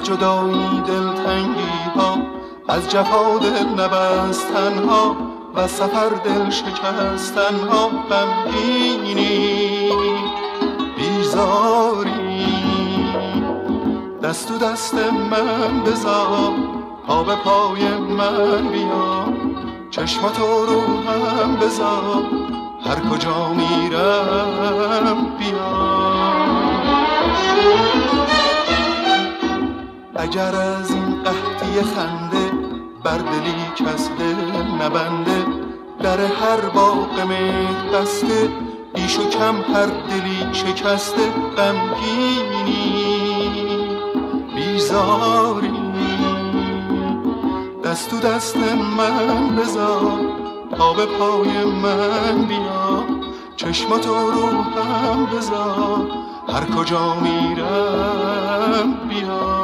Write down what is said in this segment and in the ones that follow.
جدایی دلتنگی ها، از جفا دل نبستن ها و سفر دل شکستن ها. غمگینی بیزاری دست تو دست من بذار، پا به پای من بیا، چشماتو رو هم بذار، هر کجا میرم بیا. اگر از این قحطی خنده بر دلی کس دل نبنده، در هر باغ مهر بسته، بیش و کم هر دلی شکسته. غمگینی بیزاری دست تو دست من بذار، پا به پای من بیا، چشماتو رو هم بذار، هر کجا میرم بیا.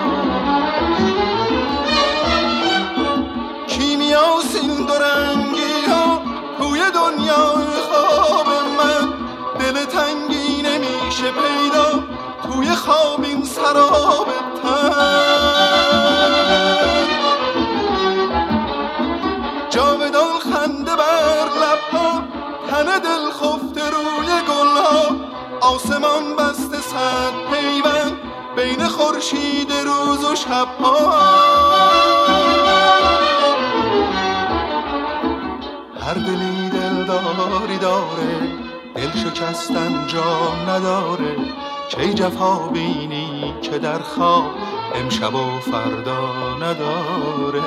کیمیاست این دو رنگی ها توی دنیای خواب من، دل تنگی نمیشه پیدا توی خواب این سراب تن. جاودان خنده بر لبها، تن دل خفته روی گلها، آسمان بسته صد پیوند بین خورشید روز و شبها. هر دلی دلداری داره، دل شکستن جا نداره، چه جفا بینی که در خواب امشب و فردا نداره.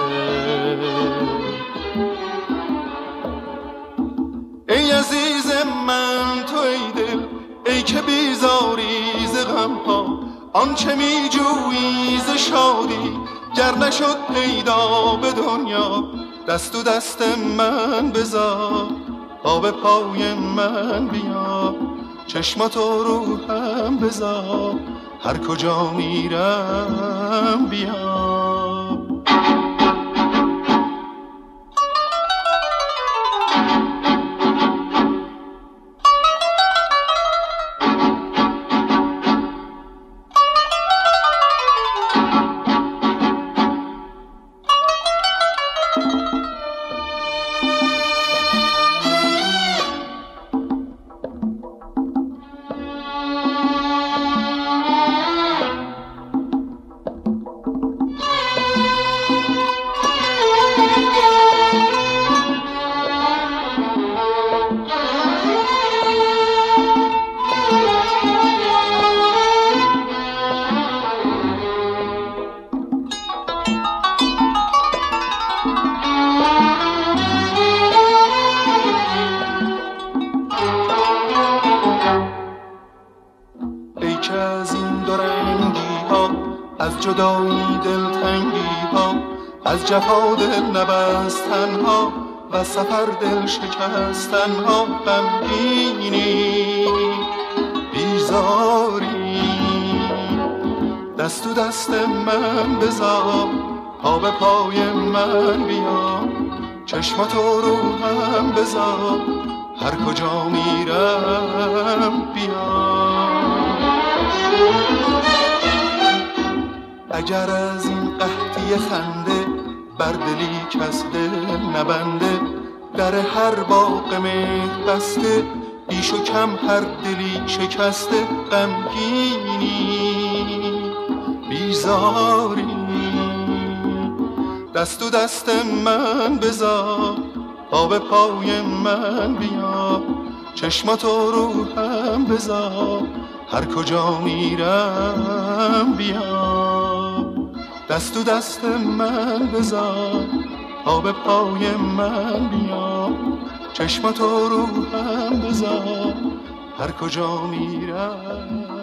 ای عزیز من تو ای دل، ای که بیزاری ز غم ها، آنچه می جویی ز شادی گر نشد پیدا به دنیا. دست تو دست من بذار، پا به پای من بیا، چشماتو رو هم بذار، هر کجا میرم بیا. از جدایی دلتنگی ها، از جفا دل نبستن ها و سفر دل شکستن ها. غمگینی بیزاری دست تو دست من بذار، پا به پای من بیا، چشماتو رو هم بذار، هر کجا میرم بیا. اگر از این قحطی خنده بر دلی کس دل نبنده، در هر باغ مهر بسته، بیش و کم هر دلی شکسته. غمگینی بیزاری دست تو دست من بذار، پا به پای من بیا، چشماتو رو هم بذار، هر کجا میرم بیا. دست تو دست من بذار، پا به پای من بیا، چشماتو رو هم بذار، هر کجا میرم